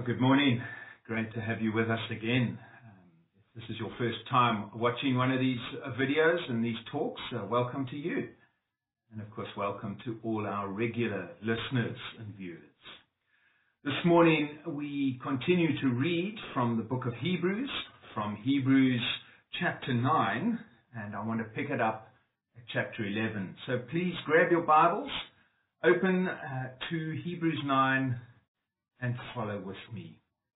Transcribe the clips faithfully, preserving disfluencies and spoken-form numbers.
Well, good morning. Great to have you with us again. Um, if this is your first time watching one of these uh, videos and these talks, uh, welcome to you. And of course, welcome to all our regular listeners and viewers. This morning, we continue to read from the book of Hebrews, from Hebrews chapter nine, and I want to pick it up at chapter eleven. So please grab your Bibles, open uh, to Hebrews nine, and follow with me.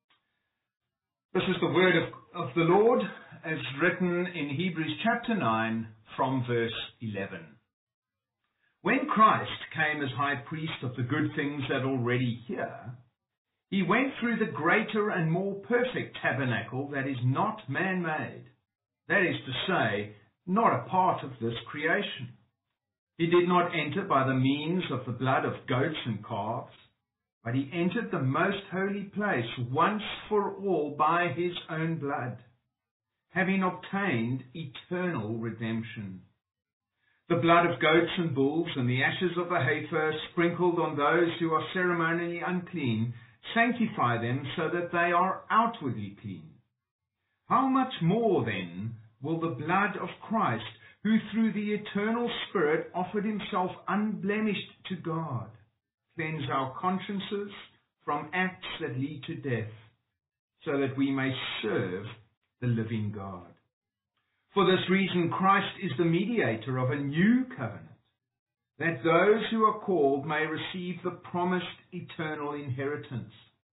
This is the word of, of the Lord as written in Hebrews chapter nine from verse eleven. When Christ came as high priest of the good things that are already here, he went through the greater and more perfect tabernacle that is not man-made, that is to say, not a part of this creation. He did not enter by the means of the blood of goats and calves, but he entered the most holy place once for all by his own blood, having obtained eternal redemption. The blood of goats and bulls and the ashes of a heifer sprinkled on those who are ceremonially unclean sanctify them so that they are outwardly clean. How much more then will the blood of Christ, who through the eternal Spirit offered himself unblemished to God, cleanse our consciences from acts that lead to death, so that we may serve the living God. For this reason, Christ is the mediator of a new covenant, that those who are called may receive the promised eternal inheritance.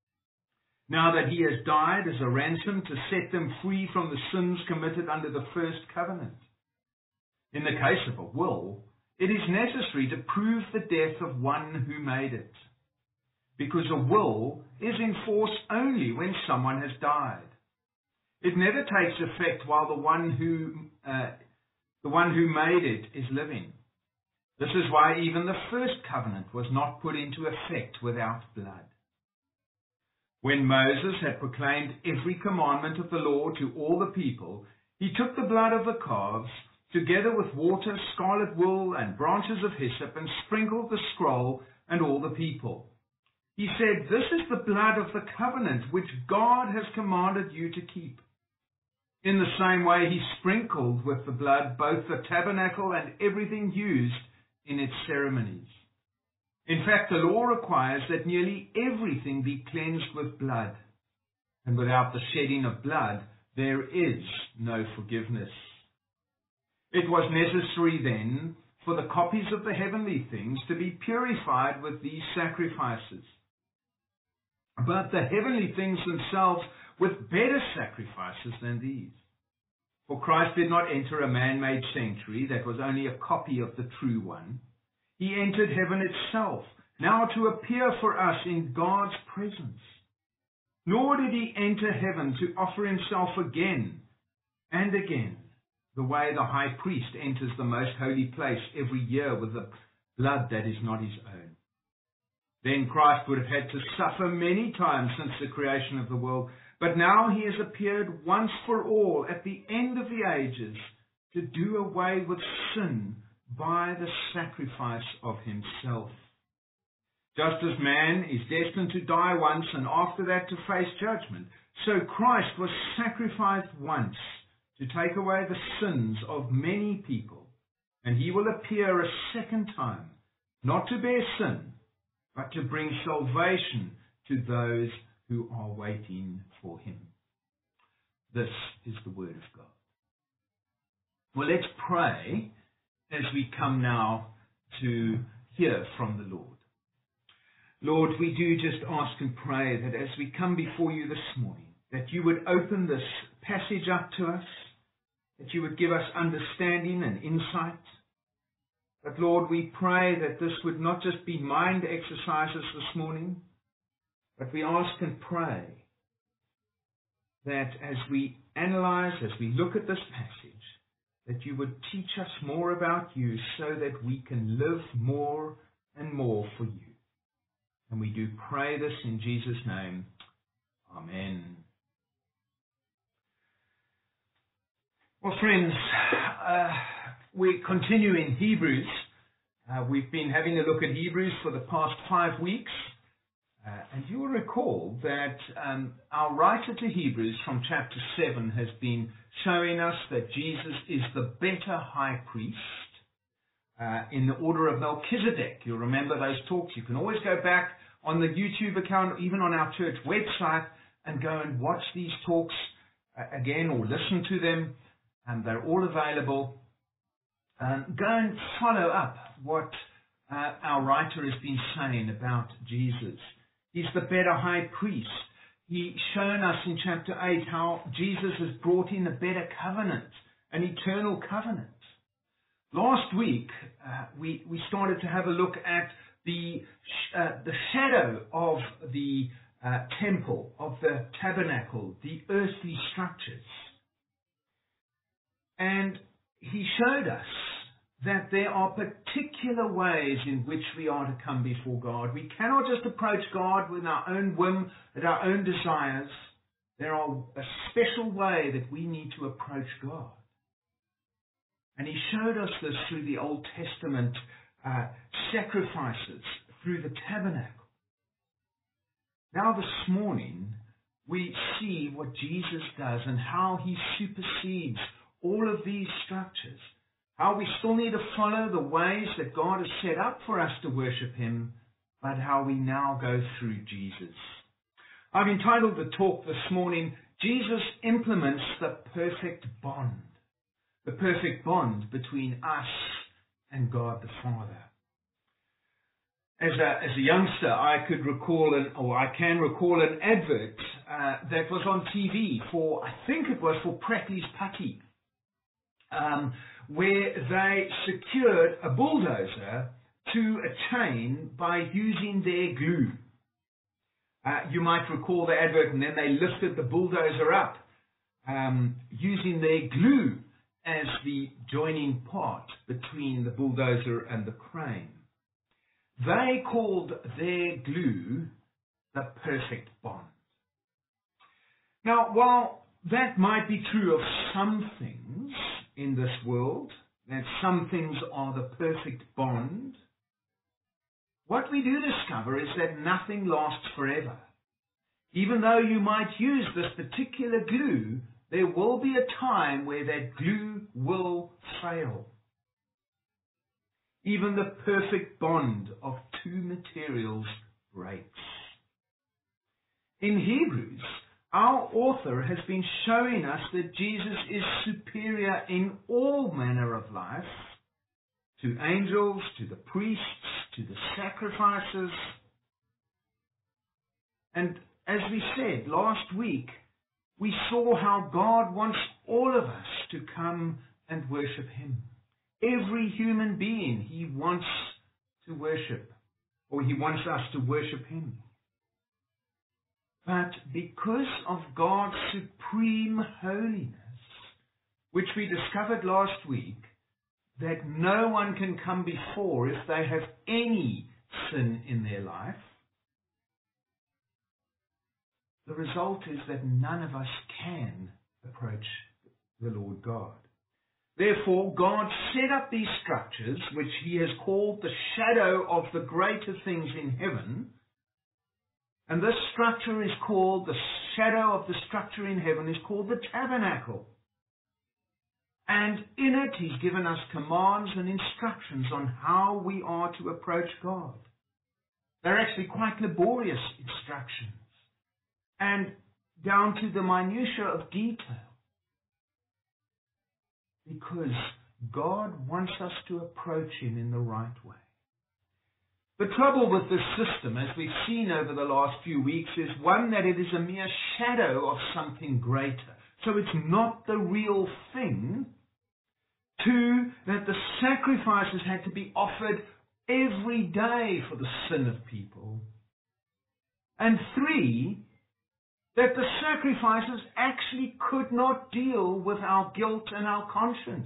Now that he has died as a ransom to set them free from the sins committed under the first covenant. In the case of a will, it is necessary to prove the death of one who made it, because a will is in force only when someone has died. It never takes effect while the one who uh, the one who made it is living. This is why even the first covenant was not put into effect without blood. When Moses had proclaimed every commandment of the law to all the people, he took the blood of the calves, together with water, scarlet wool, and branches of hyssop, and sprinkled the scroll and all the people. He said, "This is the blood of the covenant which God has commanded you to keep." In the same way, he sprinkled with the blood both the tabernacle and everything used in its ceremonies. In fact, the law requires that nearly everything be cleansed with blood, and without the shedding of blood, there is no forgiveness. It was necessary then for the copies of the heavenly things to be purified with these sacrifices, but the heavenly things themselves with better sacrifices than these. For Christ did not enter a man-made sanctuary that was only a copy of the true one. He entered heaven itself, now to appear for us in God's presence. Nor did he enter heaven to offer himself again and again, the way the high priest enters the most holy place every year with the blood that is not his own. Then Christ would have had to suffer many times since the creation of the world, but now he has appeared once for all at the end of the ages to do away with sin by the sacrifice of himself. Just as man is destined to die once and after that to face judgment, so Christ was sacrificed once to take away the sins of many people, and he will appear a second time, not to bear sin, but to bring salvation to those who are waiting for him. This is the word of God. Well, let's pray as we come now to hear from the Lord. Lord, we do just ask and pray that as we come before you this morning, that you would open this passage up to us, that you would give us understanding and insight. But Lord, we pray that this would not just be mind exercises this morning, but we ask and pray that as we analyze, as we look at this passage, that you would teach us more about you so that we can live more and more for you. And we do pray this in Jesus' name. Amen. Well, friends, uh, we continue in Hebrews. Uh, we've been having a look at Hebrews for the past five weeks. Uh, and you'll recall that um, our writer to Hebrews from chapter seven has been showing us that Jesus is the better high priest uh, in the order of Melchizedek. You'll remember those talks. You can always go back on the YouTube account, even on our church website, and go and watch these talks uh, again or listen to them. And they're all available. Um, go and follow up what uh, our writer has been saying about Jesus. He's the better high priest. He's shown us in chapter eight how Jesus has brought in a better covenant, an eternal covenant. Last week, uh, we, we started to have a look at the, uh, the shadow of the uh, temple, of the tabernacle, the earthly structures. And he showed us that there are particular ways in which we are to come before God. We cannot just approach God with our own whim and our own desires. There are a special way that we need to approach God. And he showed us this through the Old Testament uh, sacrifices, through the tabernacle. Now this morning, we see what Jesus does and how he supersedes all of these structures. How we still need to follow the ways that God has set up for us to worship him, but how we now go through Jesus. I've entitled the talk this morning, Jesus Implements the Perfect Bond. The perfect bond between us and God the Father. As a, as a youngster, I could recall, an, or I can recall an advert uh, that was on T V for, I think it was for Pratley's Putty. Um, where they secured a bulldozer to a chain by using their glue. Uh, you might recall the advert, and then they lifted the bulldozer up um, using their glue as the joining part between the bulldozer and the crane. They called their glue the perfect bond. Now, while that might be true of some things in this world, that some things are the perfect bond, what we do discover is that nothing lasts forever. Even though you might use this particular glue, there will be a time where that glue will fail. Even the perfect bond of two materials breaks. In Hebrews, our author has been showing us that Jesus is superior in all manner of life, to angels, to the priests, to the sacrifices. And as we said last week, we saw how God wants all of us to come and worship him. Every human being he wants to worship, or he wants us to worship him. But because of God's supreme holiness, which we discovered last week, that no one can come before if they have any sin in their life, the result is that none of us can approach the Lord God. Therefore, God set up these structures, which he has called the shadow of the greater things in heaven. And this structure is called, the shadow of the structure in heaven is called the tabernacle. And in it, he's given us commands and instructions on how we are to approach God. They're actually quite laborious instructions, and down to the minutiae of detail. Because God wants us to approach him in the right way. The trouble with this system, as we've seen over the last few weeks, is one, that it is a mere shadow of something greater. So it's not the real thing. Two, that the sacrifices had to be offered every day for the sin of people. And three, that the sacrifices actually could not deal with our guilt and our conscience.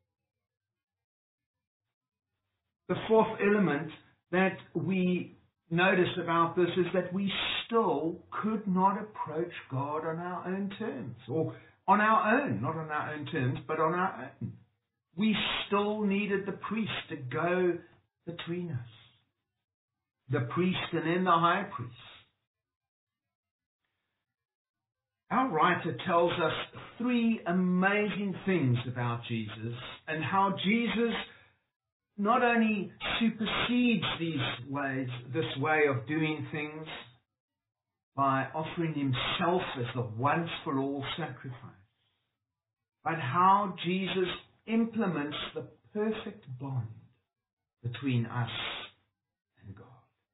The fourth element that we notice about this is that we still could not approach God on our own terms, or on our own, not on our own terms, but on our own. We still needed the priest to go between us. The priest and then the high priest. Our writer tells us three amazing things about Jesus and how Jesus not only supersedes these ways, this way of doing things by offering himself as the once for all sacrifice, but how Jesus implements the perfect bond between us and God.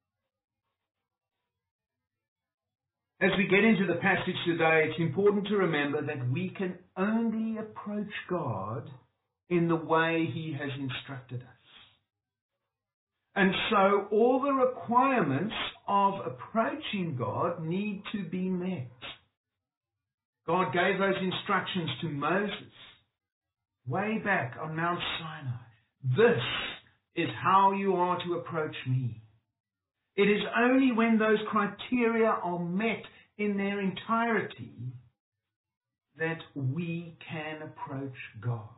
As we get into the passage today, it's important to remember that we can only approach God in the way he has instructed us. And so all the requirements of approaching God need to be met. God gave those instructions to Moses way back on Mount Sinai. This is how you are to approach me. It is only when those criteria are met in their entirety that we can approach God.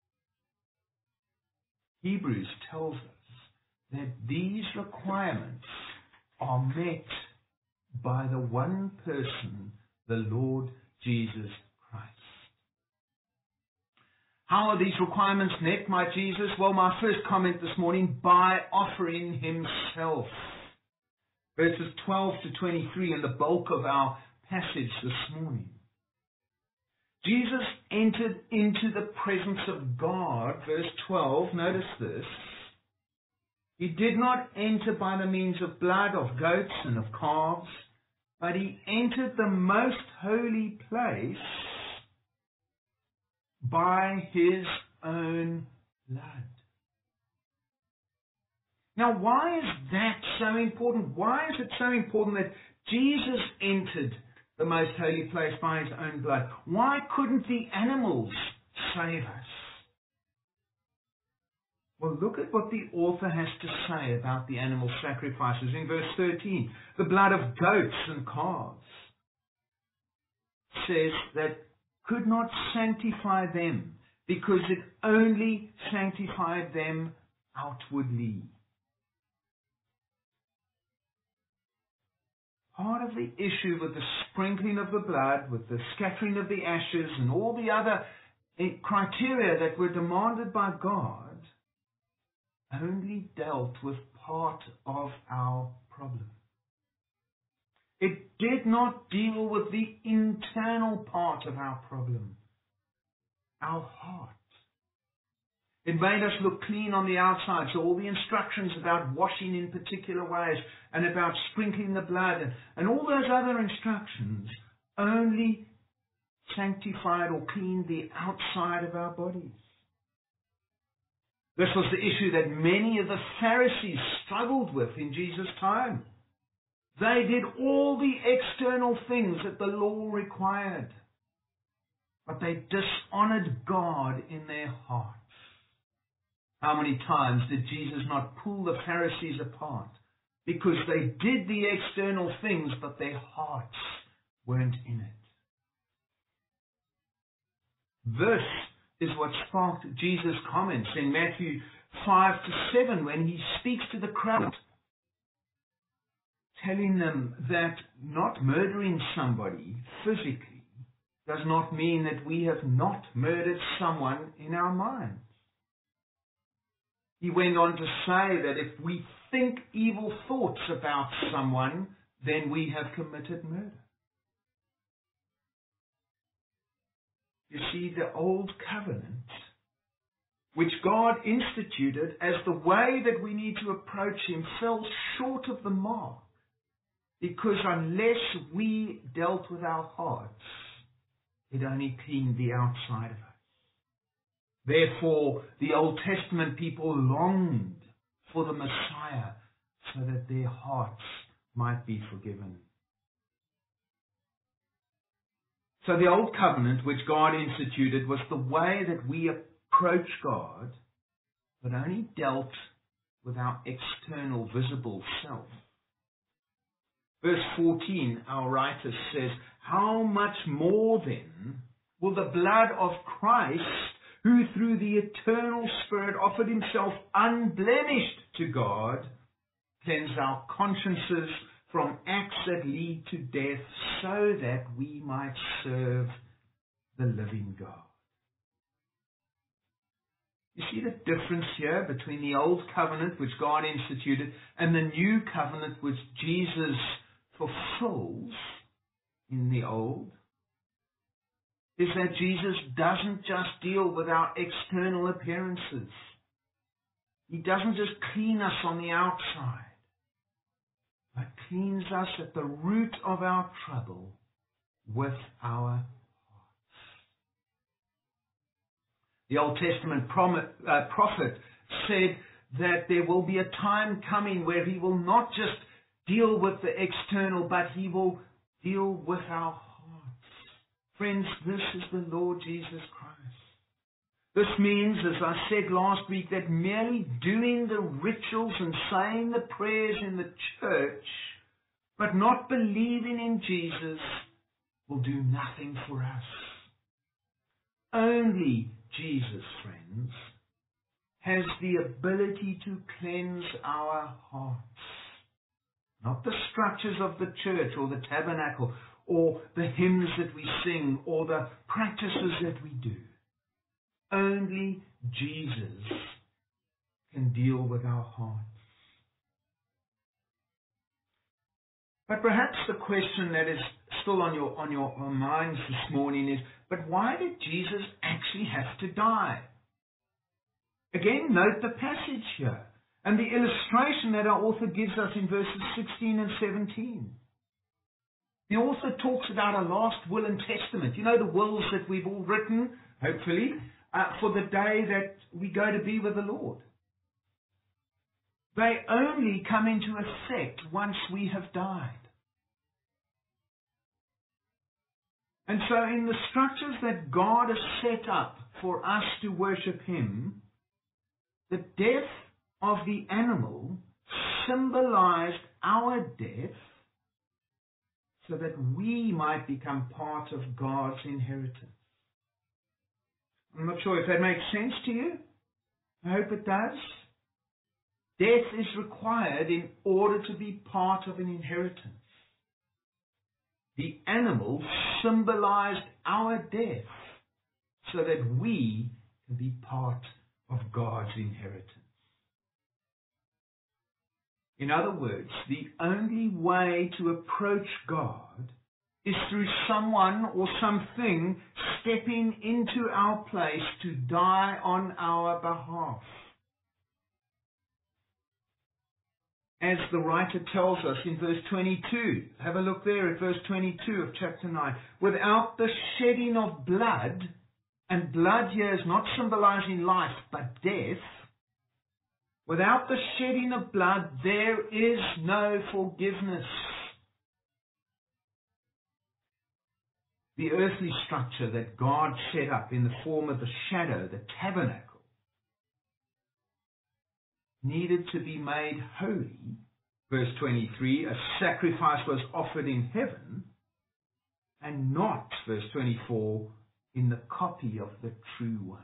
Hebrews tells us that these requirements are met by the one person, the Lord Jesus Christ. How are these requirements met by Jesus? Well, my first comment this morning, by offering himself. Verses twelve to twenty-three in the bulk of our passage this morning. Jesus entered into the presence of God, verse twelve, notice this. He did not enter by the means of blood of goats and of calves, but he entered the most holy place by his own blood. Now, why is that so important? Why is it so important that Jesus entered the most holy place by his own blood? Why couldn't the animals save us? Well, look at what the author has to say about the animal sacrifices in verse thirteen. The blood of goats and calves says that could not sanctify them because it only sanctified them outwardly. Part of the issue with the sprinkling of the blood, with the scattering of the ashes, and all the other criteria that were demanded by God, only dealt with part of our problem. It did not deal with the internal part of our problem, our heart. It made us look clean on the outside, so all the instructions about washing in particular ways and about sprinkling the blood and, and all those other instructions only sanctified or cleaned the outside of our bodies. This was the issue that many of the Pharisees struggled with in Jesus' time. They did all the external things that the law required, but they dishonored God in their hearts. How many times did Jesus not pull the Pharisees apart? Because they did the external things, but their hearts weren't in it. This is what sparked Jesus' comments in Matthew five to seven when he speaks to the crowd, telling them that not murdering somebody physically does not mean that we have not murdered someone in our minds. He went on to say that if we think evil thoughts about someone, then we have committed murder. You see, the old covenant, which God instituted as the way that we need to approach him, fell short of the mark, because unless we dealt with our hearts, it only cleaned the outside of us. Therefore, the Old Testament people longed for the Messiah so that their hearts might be forgiven. So the Old Covenant, which God instituted, was the way that we approach God, but only dealt with our external, visible self. Verse fourteen, our writer says, how much more then will the blood of Christ, who through the eternal Spirit offered himself unblemished to God, cleanse our consciences from acts that lead to death so that we might serve the living God. You see the difference here between the old covenant which God instituted and the new covenant which Jesus fulfills in the old? Is that Jesus doesn't just deal with our external appearances. He doesn't just clean us on the outside, but cleans us at the root of our trouble with our hearts. The Old Testament uh, prophet said that there will be a time coming where he will not just deal with the external, but he will deal with our hearts. Friends, this is the Lord Jesus Christ. This means, as I said last week, that merely doing the rituals and saying the prayers in the church, but not believing in Jesus, will do nothing for us. Only Jesus, friends, has the ability to cleanse our hearts. Not the structures of the church or the tabernacle or the hymns that we sing or the practices that we do. Only Jesus can deal with our hearts. But perhaps the question that is still on your on your minds this morning is, but why did Jesus actually have to die? Again, note the passage here and the illustration that our author gives us in verses sixteen and seventeen. The author talks about a last will and testament. You know, the wills that we've all written, hopefully, uh, for the day that we go to be with the Lord. They only come into effect once we have died. And so in the structures that God has set up for us to worship Him, the death of the animal symbolized our death so that we might become part of God's inheritance. I'm not sure if that makes sense to you. I hope it does. Death is required in order to be part of an inheritance. The animal symbolized our death so that we can be part of God's inheritance. In other words, the only way to approach God is through someone or something stepping into our place to die on our behalf. As the writer tells us in verse twenty-two, have a look there at verse twenty-two of chapter nine. Without the shedding of blood, and blood here is not symbolizing life but death, without the shedding of blood, there is no forgiveness. The earthly structure that God set up in the form of the shadow, the tabernacle, needed to be made holy. Verse twenty-three, a sacrifice was offered in heaven, and not, verse twenty-four, in the copy of the true one.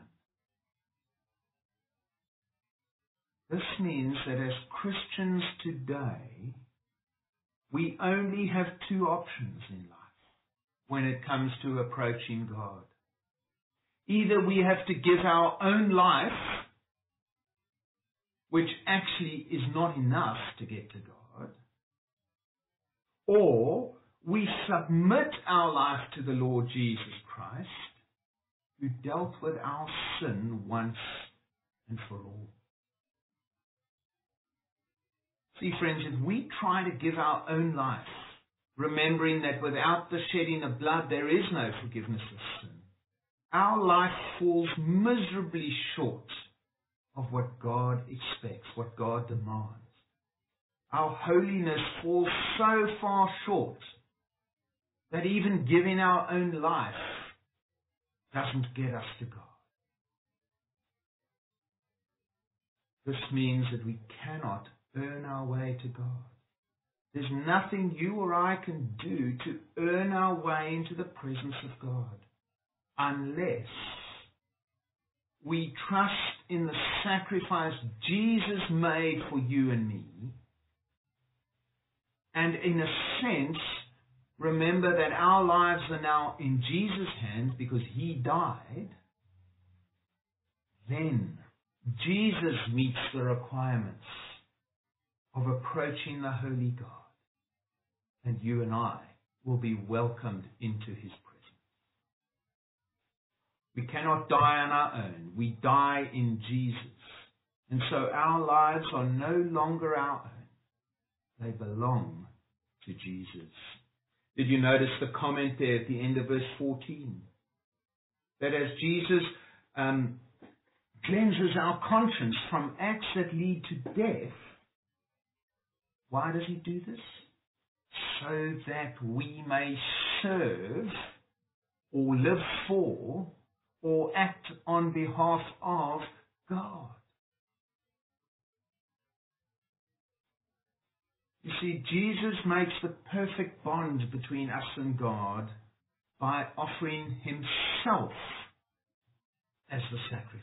This means that as Christians today, we only have two options in life when it comes to approaching God. Either we have to give our own life, which actually is not enough to get to God, or we submit our life to the Lord Jesus Christ, who dealt with our sin once and for all. See, friends, if we try to give our own life, remembering that without the shedding of blood there is no forgiveness of sin, our life falls miserably short of what God expects, what God demands. Our holiness falls so far short that even giving our own life doesn't get us to God. This means that we cannot earn our way to God. There's nothing you or I can do to earn our way into the presence of God unless we trust in the sacrifice Jesus made for you and me, And in a sense, remember that our lives are now in Jesus' hands because he died. Then Jesus meets the requirements of approaching the holy God. And you and I will be welcomed into his presence. We cannot die on our own. We die in Jesus. And so our lives are no longer our own. They belong to Jesus. Did you notice the comment there at the end of verse fourteen? That as Jesus um, cleanses our conscience from acts that lead to death, why does he do this? So that we may serve or live for or act on behalf of God. You see, Jesus makes the perfect bond between us and God by offering himself as the sacrifice.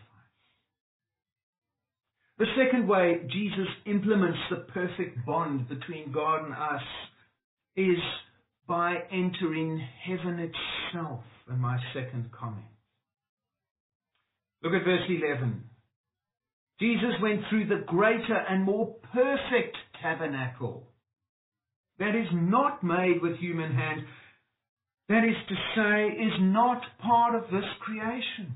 The second way Jesus implements the perfect bond between God and us is by entering heaven itself. And my second comment. Look at verse eleven. Jesus went through the greater and more perfect tabernacle that is not made with human hand, that is to say, is not part of this creation.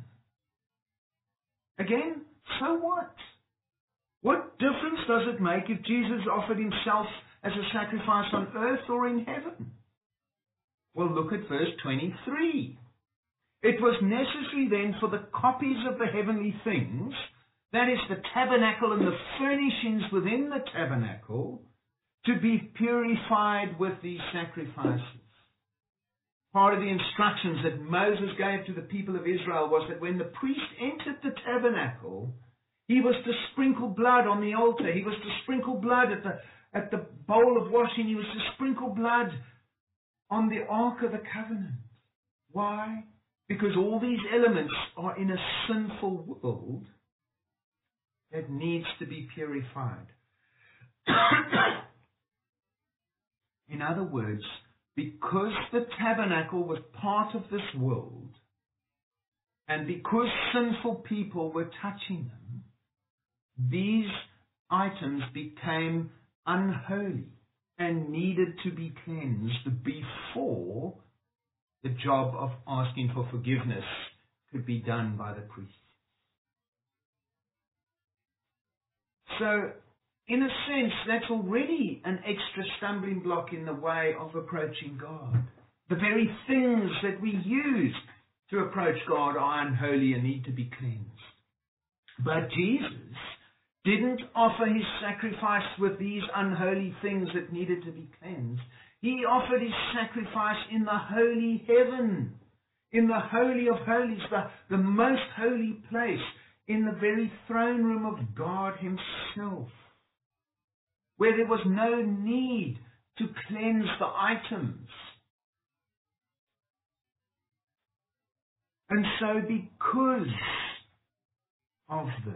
Again, so what? What difference does it make if Jesus offered himself as a sacrifice on earth or in heaven? Well, look at verse twenty-three. It was necessary then for the copies of the heavenly things, that is the tabernacle and the furnishings within the tabernacle, to be purified with these sacrifices. Part of the instructions that Moses gave to the people of Israel was that when the priest entered the tabernacle, he was to sprinkle blood on the altar. He was to sprinkle blood at the, at the bowl of washing. He was to sprinkle blood on the Ark of the Covenant. Why? Because all these elements are in a sinful world that needs to be purified. In other words, because the tabernacle was part of this world, and because sinful people were touching them, these items became unholy and needed to be cleansed before the job of asking for forgiveness could be done by the priest. So, in a sense, that's already an extra stumbling block in the way of approaching God. The very things that we use to approach God are unholy and need to be cleansed. But Jesus didn't offer his sacrifice with these unholy things that needed to be cleansed. He offered his sacrifice in the holy heaven, in the Holy of Holies, the, the most holy place, in the very throne room of God himself, where there was no need to cleanse the items. And so because of this,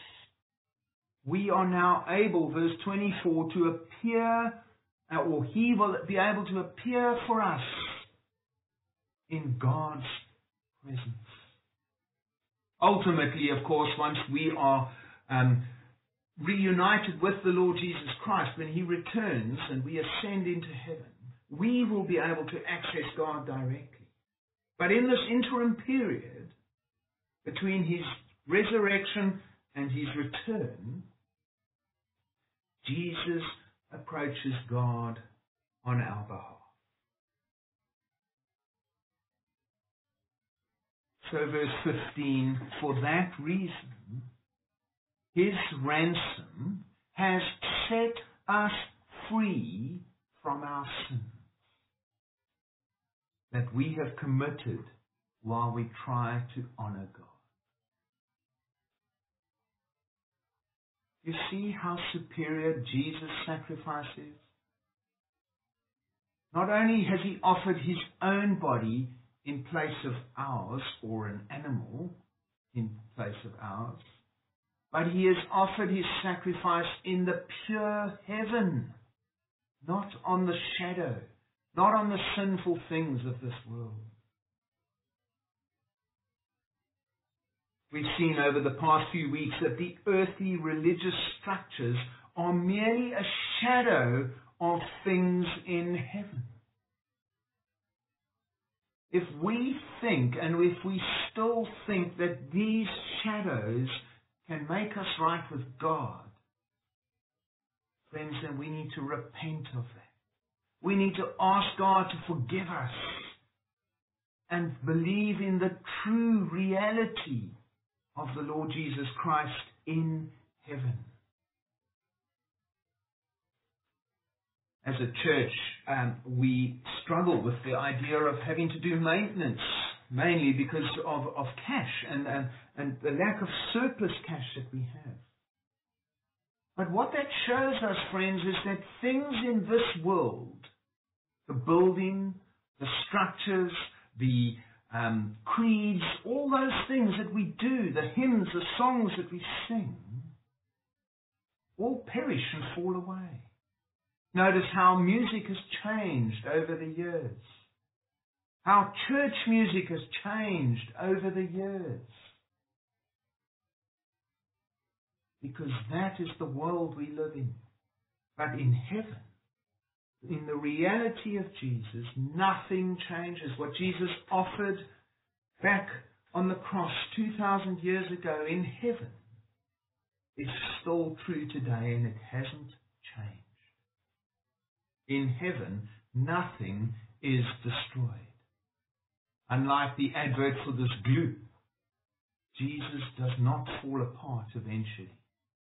we are now able, verse twenty-four, to appear, or he will be able to appear for us in God's presence. Ultimately, of course, once we are um, reunited with the Lord Jesus Christ, when he returns and we ascend into heaven, we will be able to access God directly. But in this interim period, between his resurrection and his return, Jesus approaches God on our behalf. So verse fifteen, for that reason, his ransom has set us free from our sins that we have committed while we try to honor God. You see how superior Jesus' sacrifice is? Not only has he offered his own body in place of ours, or an animal in place of ours, but he has offered his sacrifice in the pure heaven, not on the shadow, not on the sinful things of this world. We've seen over the past few weeks that the earthly religious structures are merely a shadow of things in heaven. If we think, and if we still think that these shadows can make us right with God, friends, then we need to repent of that. We need to ask God to forgive us and believe in the true reality of the Lord Jesus Christ in heaven. As a church, um, we struggle with the idea of having to do maintenance, mainly because of, of cash and, and, and the lack of surplus cash that we have. But what that shows us, friends, is that things in this world, the building, the structures, the um, creeds, all those things that we do, the hymns, the songs that we sing, all perish and fall away. Notice how music has changed over the years. How church music has changed over the years. Because that is the world we live in. But in heaven, in the reality of Jesus, nothing changes. What Jesus offered back on the cross two thousand years ago in heaven is still true today, and it hasn't changed. In heaven, nothing is destroyed. Unlike the advert for this glue, Jesus does not fall apart eventually.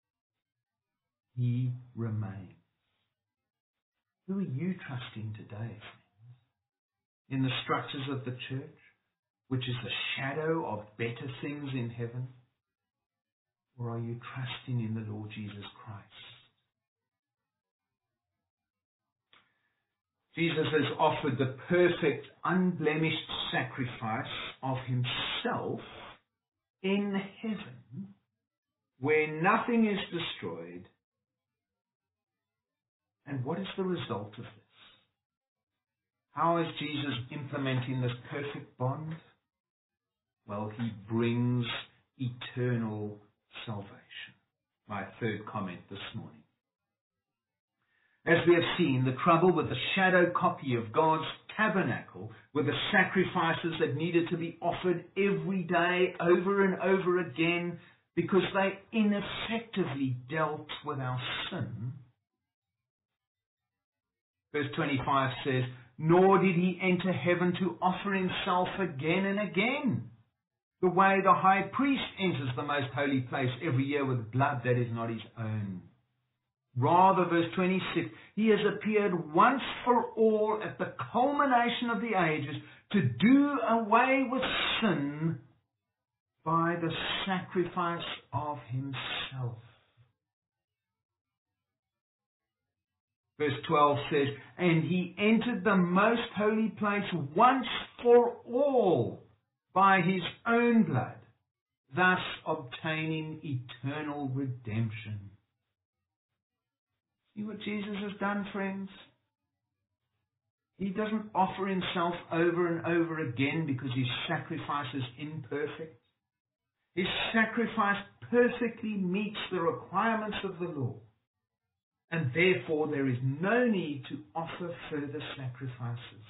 He remains. Who are you trusting today, friends? In the structures of the church, which is the shadow of better things in heaven? Or are you trusting in the Lord Jesus Christ? Jesus has offered the perfect, unblemished sacrifice of himself in heaven, where nothing is destroyed. And what is the result of this? How is Jesus implementing this perfect bond? Well, he brings eternal salvation. My third comment this morning. As we have seen, the trouble with the shadow copy of God's tabernacle were the sacrifices that needed to be offered every day over and over again because they ineffectively dealt with our sin. Verse twenty-five says, "Nor did he enter heaven to offer himself again and again, the way the high priest enters the most holy place every year with blood that is not his own. Rather," verse twenty-six, "he has appeared once for all at the culmination of the ages to do away with sin by the sacrifice of himself." Verse twelve says, "And he entered the most holy place once for all by his own blood, thus obtaining eternal redemption." See what Jesus has done, friends? He doesn't offer himself over and over again because his sacrifice is imperfect. His sacrifice perfectly meets the requirements of the law. And therefore there is no need to offer further sacrifices.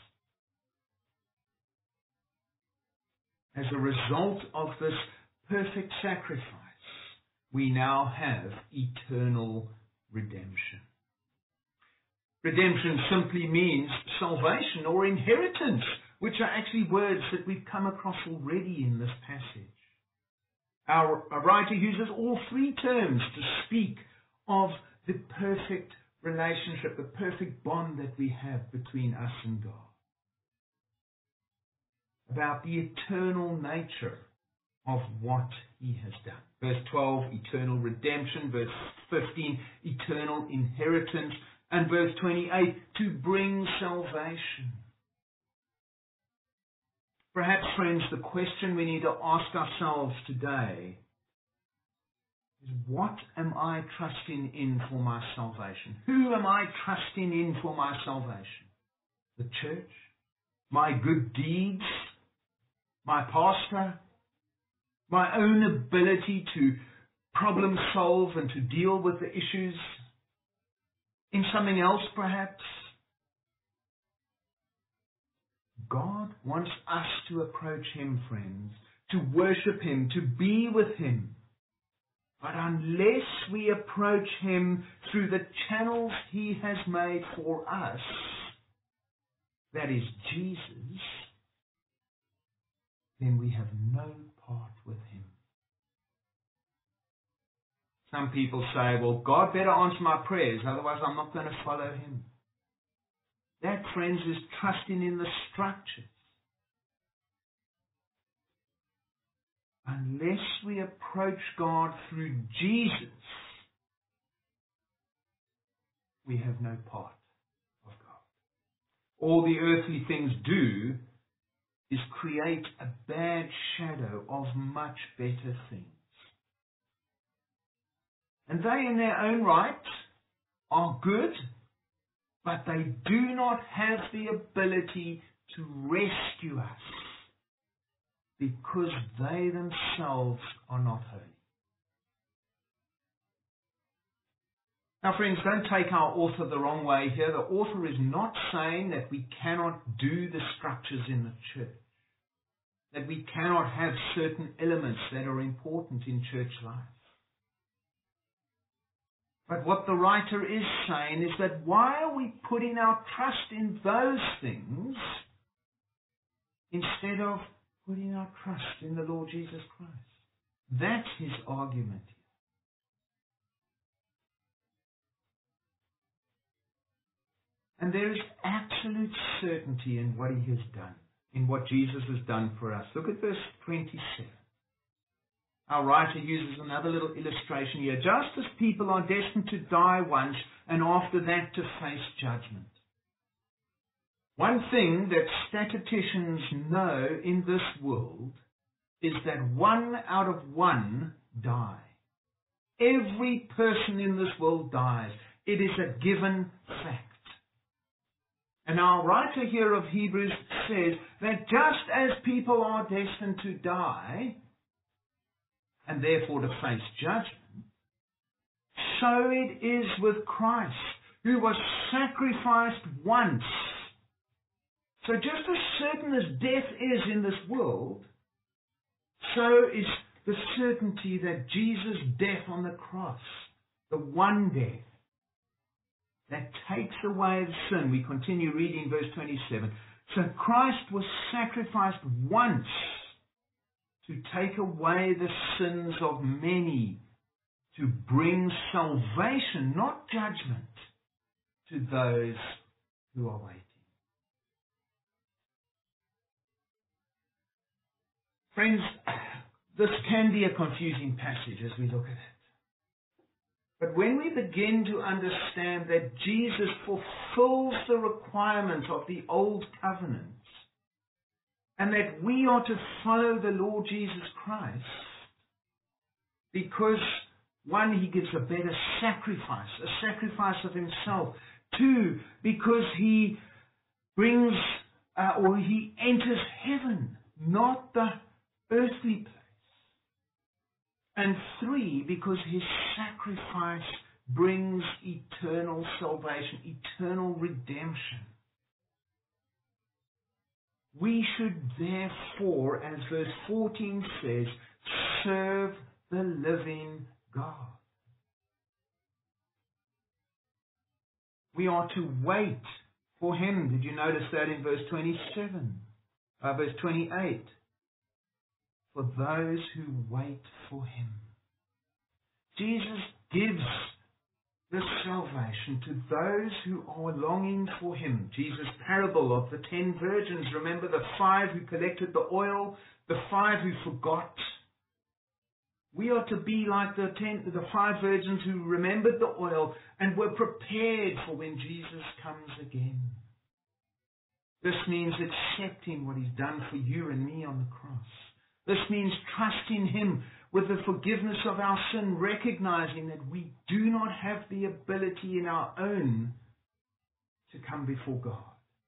As a result of this perfect sacrifice, we now have eternal redemption. Redemption simply means salvation or inheritance, which are actually words that we've come across already in this passage. Our, our writer uses all three terms to speak of the perfect relationship, the perfect bond that we have between us and God. About the eternal nature of what he has done. Verse twelve, eternal redemption. Verse fifteen, eternal inheritance. And verse twenty-eight, to bring salvation. Perhaps, friends, the question we need to ask ourselves today is what am I trusting in for my salvation? Who am I trusting in for my salvation? The church? My good deeds? My pastor? My own ability to problem solve and to deal with the issues? In something else, perhaps? God wants us to approach Him, friends, to worship Him, to be with Him. But unless we approach Him through the channels He has made for us, that is Jesus, then we have no part with Him. Some people say, well, God better answer my prayers, otherwise I'm not going to follow Him. That, friends, is trusting in the structures. Unless we approach God through Jesus, we have no part of God. All the earthly things do is create a bad shadow of much better things. And they in their own right are good, but they do not have the ability to rescue us because they themselves are not holy. Now, friends, don't take our author the wrong way here. The author is not saying that we cannot do the structures in the church, that we cannot have certain elements that are important in church life. But what the writer is saying is that why are we putting our trust in those things instead of putting our trust in the Lord Jesus Christ? That's his argument here. And there is absolute certainty in what he has done, in what Jesus has done for us. Look at verse twenty-seven. Our writer uses another little illustration here. Just as people are destined to die once and after that to face judgment. One thing that statisticians know in this world is that one out of one die. Every person in this world dies. It is a given fact. And our writer here of Hebrews says that just as people are destined to die, and therefore to face judgment, so it is with Christ, who was sacrificed once. So just as certain as death is in this world, so is the certainty that Jesus' death on the cross, the one death that takes away the sin. We continue reading verse twenty-seven. So Christ was sacrificed once to take away the sins of many, to bring salvation, not judgment, to those who are waiting. Friends, this can be a confusing passage as we look at it. But when we begin to understand that Jesus fulfills the requirements of the old covenant, and that we are to follow the Lord Jesus Christ, because one, he gives a better sacrifice, a sacrifice of himself. Two, because he brings, uh, or he enters heaven, not the earthly place. And three, because his sacrifice brings eternal salvation, eternal redemption. We should therefore, as verse fourteen says, serve the living God. We are to wait for him. Did you notice that in verse twenty-seven? Uh, verse twenty-eight. For those who wait for him. Jesus gives this salvation to those who are longing for him. Jesus' parable of the ten virgins. Remember the five who collected the oil, the five who forgot. We are to be like the ten, the five virgins who remembered the oil and were prepared for when Jesus comes again. This means accepting what he's done for you and me on the cross. This means trusting Him with the forgiveness of our sin, recognizing that we do not have the ability in our own to come before God.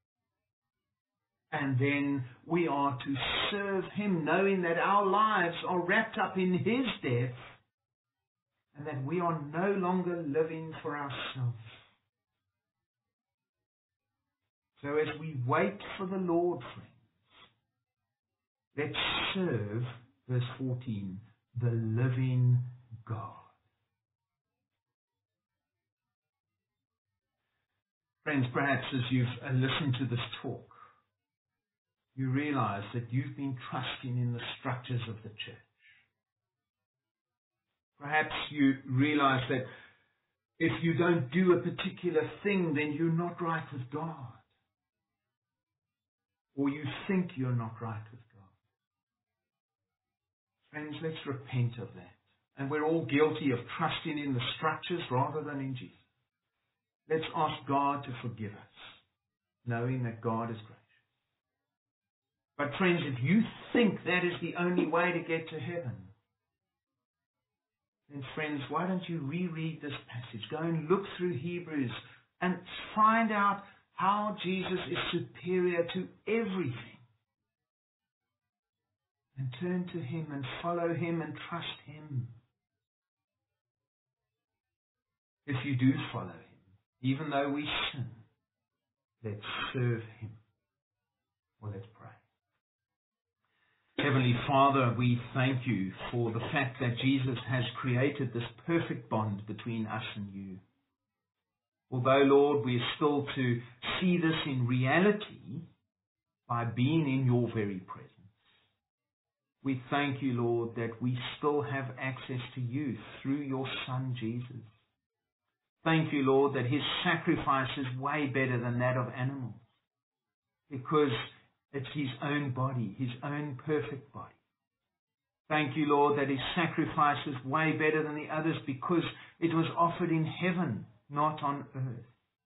And then we are to serve Him, knowing that our lives are wrapped up in His death and that we are no longer living for ourselves. So as we wait for the Lord, friends, let's serve, verse fourteen, the living God. Friends, perhaps as you've listened to this talk, you realize that you've been trusting in the structures of the church. Perhaps you realize that if you don't do a particular thing, then you're not right with God. Or you think you're not right with God. Friends, let's repent of that. And we're all guilty of trusting in the structures rather than in Jesus. Let's ask God to forgive us, knowing that God is gracious. But friends, if you think that is the only way to get to heaven, then friends, why don't you reread this passage? Go and look through Hebrews and find out how Jesus is superior to everything. And turn to Him and follow Him and trust Him. If you do follow Him, even though we sin, let's serve Him. Well, let's pray. Heavenly Father, we thank You for the fact that Jesus has created this perfect bond between us and You. Although, Lord, we are still to see this in reality by being in Your very presence. We thank You, Lord, that we still have access to You through Your Son, Jesus. Thank You, Lord, that His sacrifice is way better than that of animals, because it's His own body, His own perfect body. Thank You, Lord, that His sacrifice is way better than the others because it was offered in heaven, not on earth.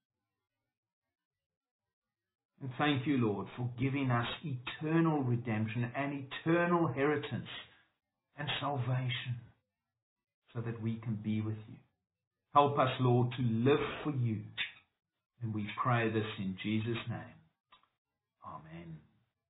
And thank You, Lord, for giving us eternal redemption and eternal inheritance and salvation so that we can be with You. Help us, Lord, to live for You. And we pray this in Jesus' name. Amen.